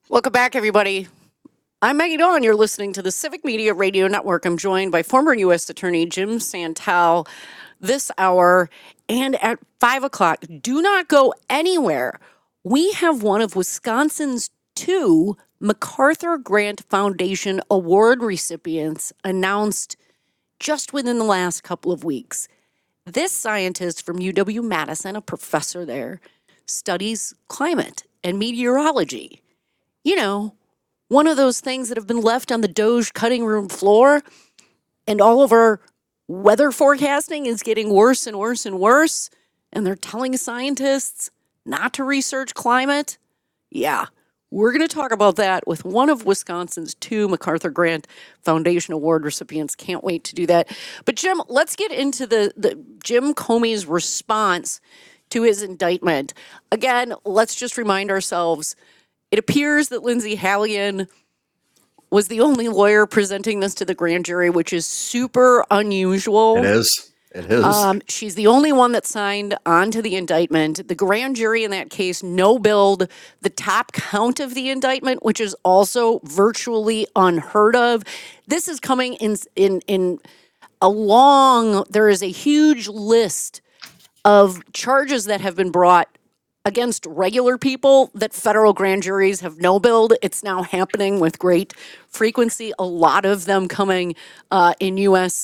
Welcome back, everybody. I'm Maggie Dawn. You're listening to the Civic Media Radio Network. I'm joined by former U.S. Attorney Jim Santel this hour and at 5 o'clock. Do not go anywhere. We have one of Wisconsin's two MacArthur Grant Foundation Award recipients announced just within the last couple of weeks. This scientist from UW-Madison, a professor there, studies climate and meteorology. You know, one of those things that have been left on the Doge cutting room floor, and all of our weather forecasting is getting worse and worse and worse, and they're telling scientists not to research climate. Yeah, we're going to talk about that with one of Wisconsin's two MacArthur Grant Foundation Award recipients. Can't wait to do that. But Jim, let's get into the Jim Comey's response to his indictment. Again, let's just remind ourselves, it appears that Lindsay Halligan was the only lawyer presenting this to the grand jury, which is super unusual. It is. It is. She's the only one that signed onto the indictment. The grand jury in that case no-billed the top count of the indictment, which is also virtually unheard of. This is coming in a long, there is a huge list of charges that have been brought against regular people that federal grand juries have no-billed. It's now happening with great frequency. A lot of them coming in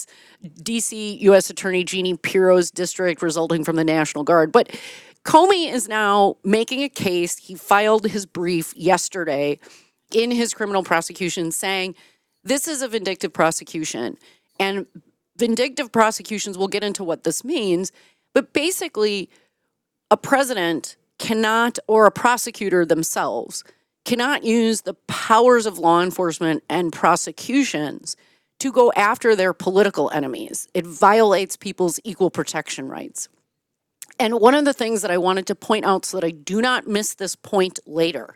D.C. U.S. Attorney Jeannie Pirro's district, resulting from the National Guard. But Comey is now making a case. He filed his brief yesterday in his criminal prosecution saying this is a vindictive prosecution. And vindictive prosecutions, we'll get into what this means, but basically a president cannot, or a prosecutor themselves, cannot use the powers of law enforcement and prosecutions to go after their political enemies. It violates people's equal protection rights. And one of the things that I wanted to point out so that I do not miss this point later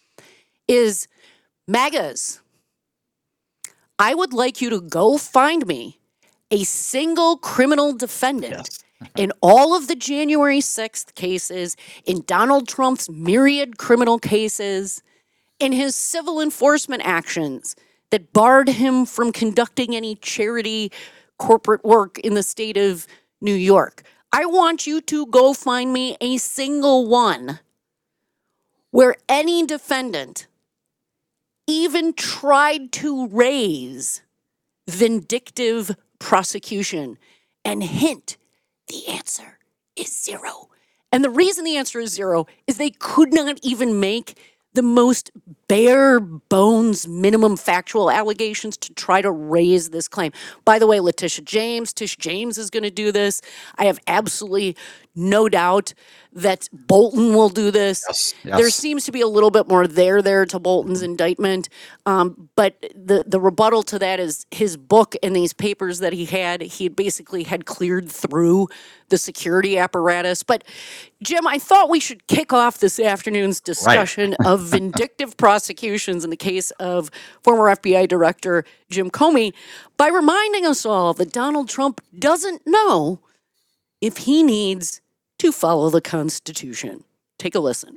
is MAGAs. I would like you to go find me a single criminal defendant in all of the January 6th cases, in Donald Trump's myriad criminal cases, in his civil enforcement actions that barred him from conducting any charity corporate work in the state of New York. I want you to go find me a single one where any defendant even tried to raise vindictive prosecution, and hint, the answer is zero. And the reason the answer is zero is they could not even make the most bare bones minimum factual allegations to try to raise this claim. By the way, Tish James is going to do this. I have absolutely no doubt that Bolton will do this. Yes. There seems to be a little bit more there to Bolton's indictment. But the rebuttal to that is his book and these papers that he basically had cleared through the security apparatus. But Jim, I thought we should kick off this afternoon's discussion of vindictive prosecutions in the case of former FBI Director Jim Comey by reminding us all that Donald Trump doesn't know if he needs to follow the Constitution. Take a listen.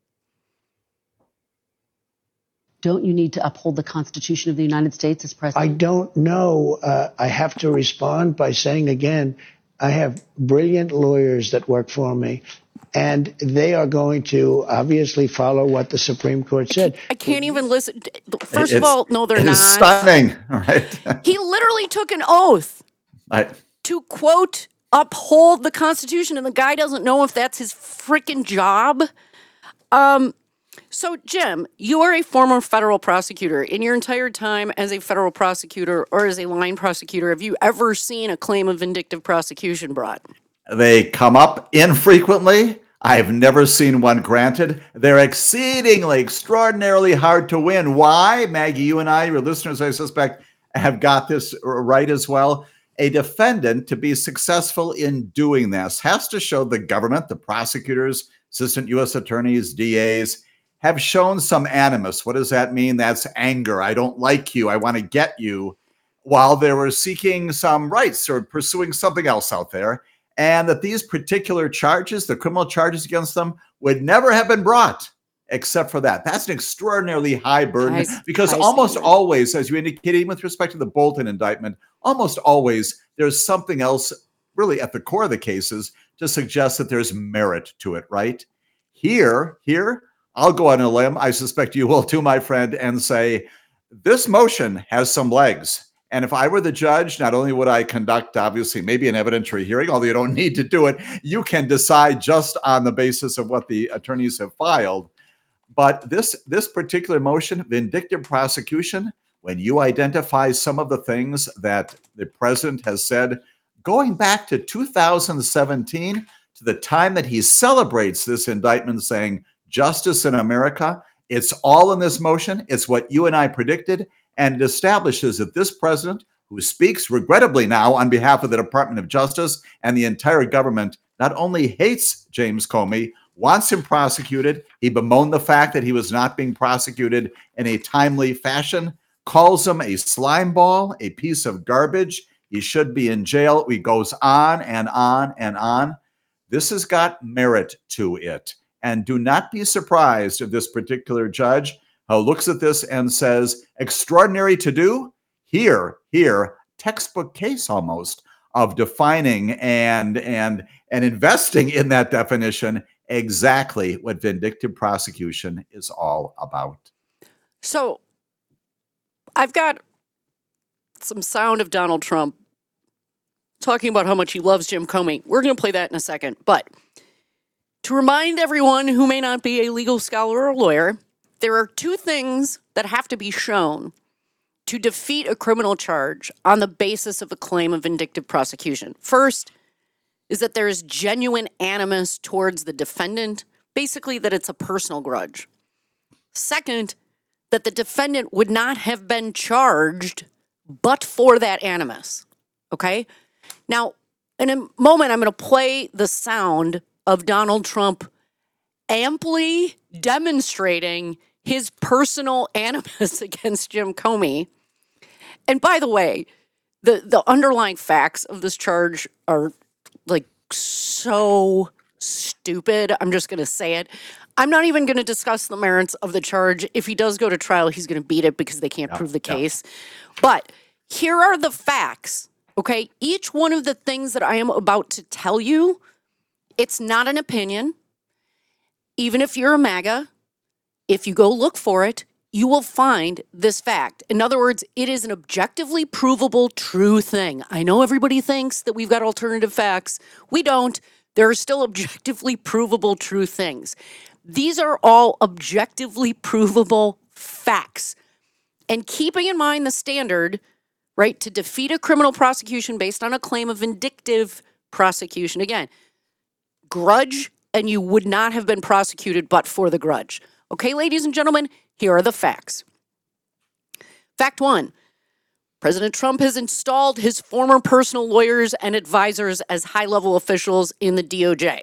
Don't you need to uphold the Constitution of the United States as president? I don't know. I have to respond by saying again, I have brilliant lawyers that work for me, and they are going to obviously follow what the Supreme Court said. I can't even listen. First of all, no, they're not. It's stunning. All right. He literally took an oath to, quote, uphold the Constitution, and the guy doesn't know if that's his freaking job. So, Jim, you are a former federal prosecutor. In your entire time as a federal prosecutor or as a line prosecutor, have you ever seen a claim of vindictive prosecution brought? They come up infrequently. I've never seen one granted. They're extraordinarily hard to win. Why? Maggie, you and I, your listeners, I suspect, have got this right as well. A defendant, to be successful in doing this, has to show the government, the prosecutors, assistant U.S. attorneys, DAs, have shown some animus. What does that mean? That's anger. I don't like you. I want to get you, while they were seeking some rights or pursuing something else out there. And that these particular charges, the criminal charges against them, would never have been brought except for that. That's an extraordinarily high burden because high almost standard. always, as you indicated, with respect to the Bolton indictment, almost always there's something else really at the core of the cases to suggest that there's merit to it, right? Here, I'll go on a limb, I suspect you will too, my friend, and say this motion has some legs. And if I were the judge, not only would I conduct, obviously, maybe an evidentiary hearing, although you don't need to do it, you can decide just on the basis of what the attorneys have filed. But this particular motion, vindictive prosecution, when you identify some of the things that the president has said, going back to 2017, to the time that he celebrates this indictment saying, justice in America, it's all in this motion. It's what you and I predicted. And it establishes that this president, who speaks regrettably now on behalf of the Department of Justice and the entire government, not only hates James Comey, wants him prosecuted. He bemoaned the fact that he was not being prosecuted in a timely fashion, calls him a slime ball, a piece of garbage. He should be in jail. He goes on and on and on. This has got merit to it. And do not be surprised if this particular judge looks at this and says, extraordinary to do? Here, textbook case almost of defining and investing in that definition exactly what vindictive prosecution is all about. So I've got some sound of Donald Trump talking about how much he loves Jim Comey. We're going to play that in a second. But to remind everyone who may not be a legal scholar or lawyer, there are two things that have to be shown to defeat a criminal charge on the basis of a claim of vindictive prosecution. First is that there is genuine animus towards the defendant, basically that it's a personal grudge. Second, that the defendant would not have been charged but for that animus, okay? Now, in a moment, I'm going to play the sound of Donald Trump amply demonstrating his personal animus against Jim Comey. And by the way, the underlying facts of this charge are like so stupid. I'm just going to say it. I'm not even going to discuss the merits of the charge. If he does go to trial, he's going to beat it because they can't prove the case. But here are the facts, okay? Each one of the things that I am about to tell you, it's not an opinion. Even if you're a MAGA, if you go look for it, you will find this fact. In other words, it is an objectively provable true thing. I know everybody thinks that we've got alternative facts. We don't. There are still objectively provable true things. These are all objectively provable facts. And keeping in mind the standard, right, to defeat a criminal prosecution based on a claim of vindictive prosecution, again, grudge, and you would not have been prosecuted but for the grudge. Okay, ladies and gentlemen, here are the facts. Fact one, President Trump has installed his former personal lawyers and advisors as high-level officials in the DOJ.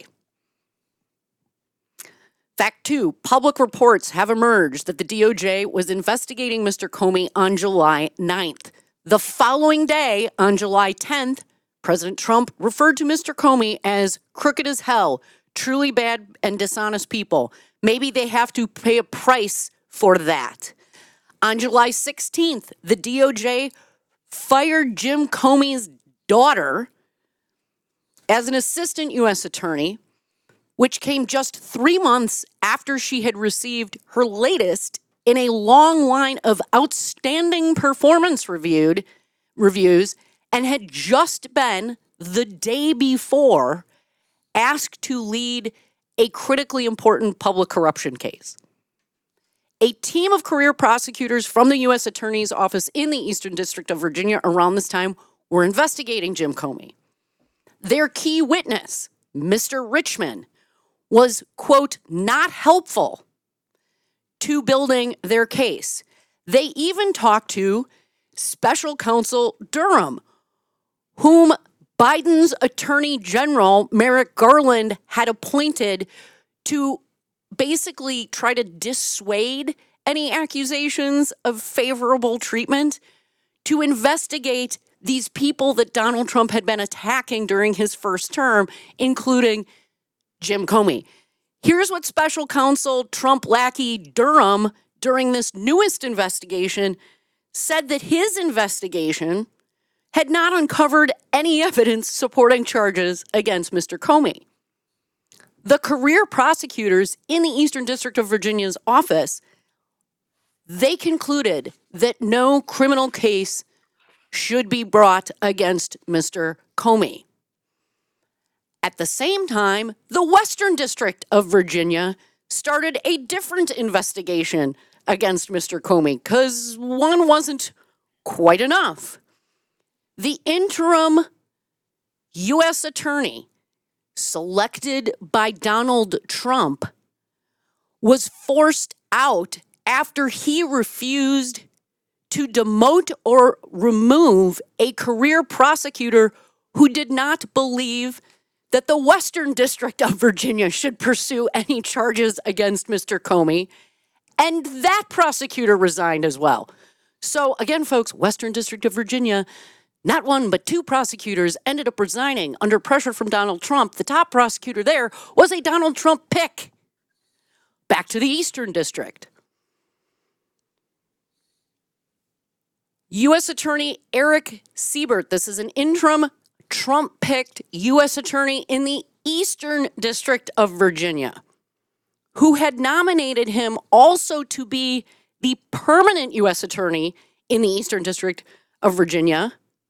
Fact two, public reports have emerged that the DOJ was investigating Mr. Comey on July 9th. The following day, on July 10th, President Trump referred to Mr. Comey as crooked as hell, truly bad and dishonest people. Maybe they have to pay a price for that. On July 16th, the DOJ fired Jim Comey's daughter as an assistant U.S. attorney, which came just 3 months after she had received her latest in a long line of outstanding performance reviews and had just been, the day before, asked to lead a critically important public corruption case. A team of career prosecutors from the U.S. Attorney's Office in the Eastern District of Virginia around this time were investigating Jim Comey. Their key witness, Mr. Richman, was, quote, not helpful to building their case. They even talked to Special Counsel Durham, whom Biden's Attorney General Merrick Garland had appointed to basically try to dissuade any accusations of favorable treatment, to investigate these people that Donald Trump had been attacking during his first term, including Jim Comey. Here's what special counsel Trump lackey Durham, during this newest investigation, said that his investigation had not uncovered any evidence supporting charges against Mr. Comey. The career prosecutors in the Eastern District of Virginia's office, they concluded that no criminal case should be brought against Mr. Comey. At the same time, the Western District of Virginia started a different investigation against Mr. Comey because one wasn't quite enough. The interim U.S. attorney selected by Donald Trump was forced out after he refused to demote or remove a career prosecutor who did not believe that the Western District of Virginia should pursue any charges against Mr. Comey, and that prosecutor resigned as well. So again, folks, Western District of Virginia, not one but two prosecutors ended up resigning under pressure from Donald Trump. The top prosecutor there was a Donald Trump pick. Back to the Eastern District. U.S. Attorney Eric Siebert, this is an interim Trump-picked U.S. attorney in the Eastern District of Virginia, who had nominated him also to be the permanent U.S. attorney in the Eastern District of Virginia.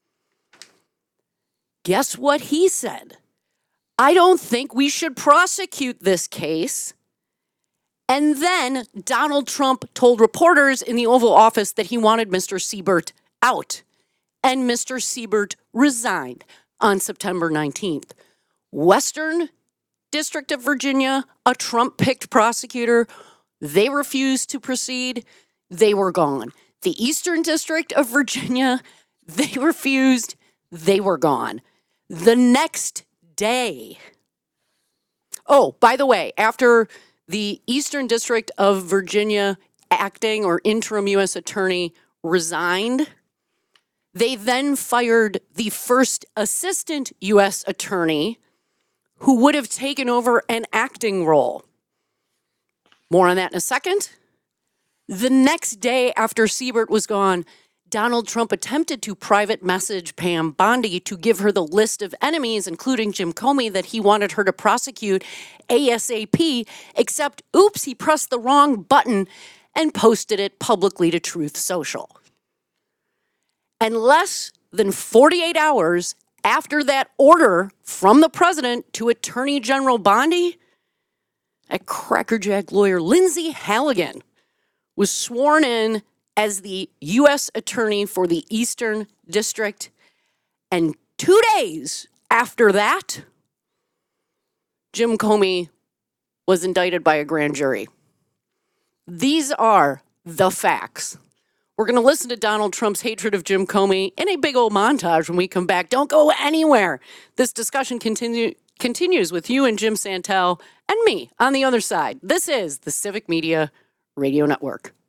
Guess what he said? I don't think we should prosecute this case. And then Donald Trump told reporters in the Oval Office that he wanted Mr. Siebert out. And Mr. Siebert resigned on September 19th. Western District of Virginia, a Trump-picked prosecutor, they refused to proceed. They were gone. The Eastern District of Virginia, they refused. They were gone. The next day. Oh, by the way, after the Eastern District of Virginia acting or interim U.S. attorney resigned, they then fired the first assistant U.S. attorney who would have taken over an acting role. More on that in a second. The next day after Siebert was gone, Donald Trump attempted to private message Pam Bondi to give her the list of enemies, including Jim Comey, that he wanted her to prosecute ASAP, except, oops, he pressed the wrong button and posted it publicly to Truth Social. And less than 48 hours after that order from the president to Attorney General Bondi, a crackerjack lawyer, Lindsay Halligan, was sworn in as the U.S. attorney for the Eastern District. And 2 days after that, Jim Comey was indicted by a grand jury. These are the facts. We're going to listen to Donald Trump's hatred of Jim Comey in a big old montage when we come back. Don't go anywhere. This discussion continues with you and Jim Santel and me on the other side. This is the Civic Media Radio Network.